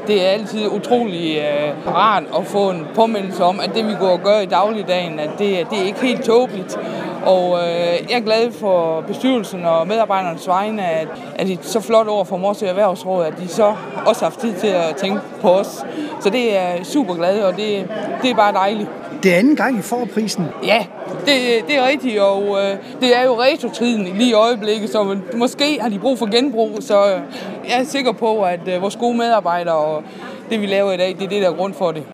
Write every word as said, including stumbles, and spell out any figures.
Det er altid utrolig øh, rart at få en påmindelse om, at det vi går og gør i dagligdagen, at det, det er ikke helt tåbeligt. Og øh, jeg er glad for bestyrelsen og medarbejdernes vegne, at, at de så flot over for Morsø Erhvervsråd, at de så også har haft tid til at tænke på os. Så det er super glad, og det, det er bare dejligt. Det er anden gang, I får prisen. Ja, det, det er rigtigt, og øh, det er jo retro-tiden lige i øjeblikket, så måske har de brug for genbrug, så øh, jeg er sikker på, at øh, vores gode medarbejdere og det, vi laver i dag, det er det, der er grund for det.